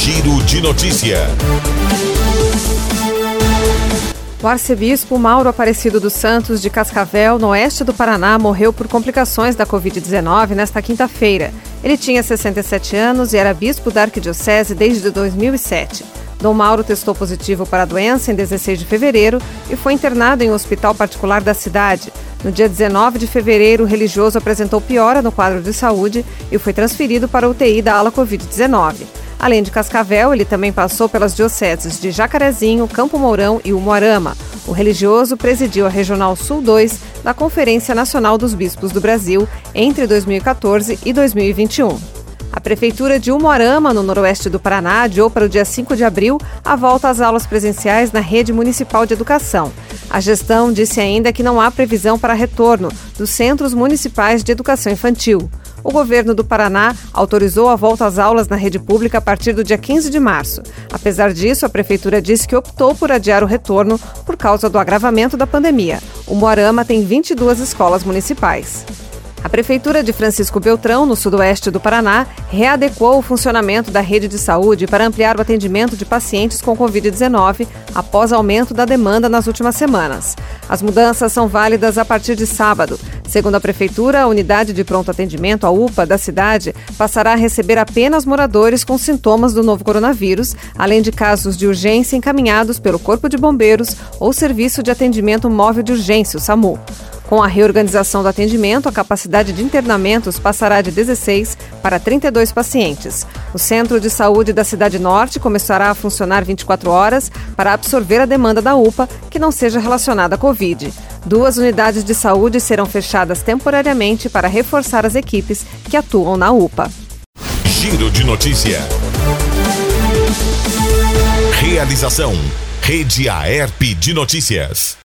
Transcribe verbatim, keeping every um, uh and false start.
Giro de Notícia. O arcebispo Mauro Aparecido dos Santos de Cascavel, no oeste do Paraná, morreu por complicações da covid dezenove nesta quinta-feira. Ele tinha sessenta e sete anos e era bispo da arquidiocese desde dois mil e sete. Dom Mauro testou positivo para a doença em dezesseis de fevereiro e foi internado em um hospital particular da cidade. No dia dezenove de fevereiro, o religioso apresentou piora no quadro de saúde e foi transferido para a U T I da ala covid dezenove. Além de Cascavel, ele também passou pelas dioceses de Jacarezinho, Campo Mourão e Umuarama. O religioso presidiu a Regional Sul dois da Conferência Nacional dos Bispos do Brasil entre dois mil e quatorze e dois mil e vinte e um. A Prefeitura de Umuarama, no noroeste do Paraná, adiou para o dia cinco de abril a volta às aulas presenciais na rede municipal de educação. A gestão disse ainda que não há previsão para retorno dos centros municipais de educação infantil. O governo do Paraná autorizou a volta às aulas na rede pública a partir do dia quinze de março. Apesar disso, a Prefeitura disse que optou por adiar o retorno por causa do agravamento da pandemia. Umuarama tem vinte e duas escolas municipais. A Prefeitura de Francisco Beltrão, no sudoeste do Paraná, readequou o funcionamento da rede de saúde para ampliar o atendimento de pacientes com covid dezenove após aumento da demanda nas últimas semanas. As mudanças são válidas a partir de sábado. Segundo a Prefeitura, a unidade de pronto atendimento, a U P A, da cidade, passará a receber apenas moradores com sintomas do novo coronavírus, além de casos de urgência encaminhados pelo Corpo de Bombeiros ou Serviço de Atendimento Móvel de Urgência, o SAMU. Com a reorganização do atendimento, a capacidade de internamentos passará de dezesseis para trinta e dois pacientes. O Centro de Saúde da Cidade Norte começará a funcionar vinte e quatro horas para absorver a demanda da U P A que não seja relacionada à Covid. Duas unidades de saúde serão fechadas temporariamente para reforçar as equipes que atuam na U P A. Giro de Notícia. Realização: Rede Aerp de Notícias.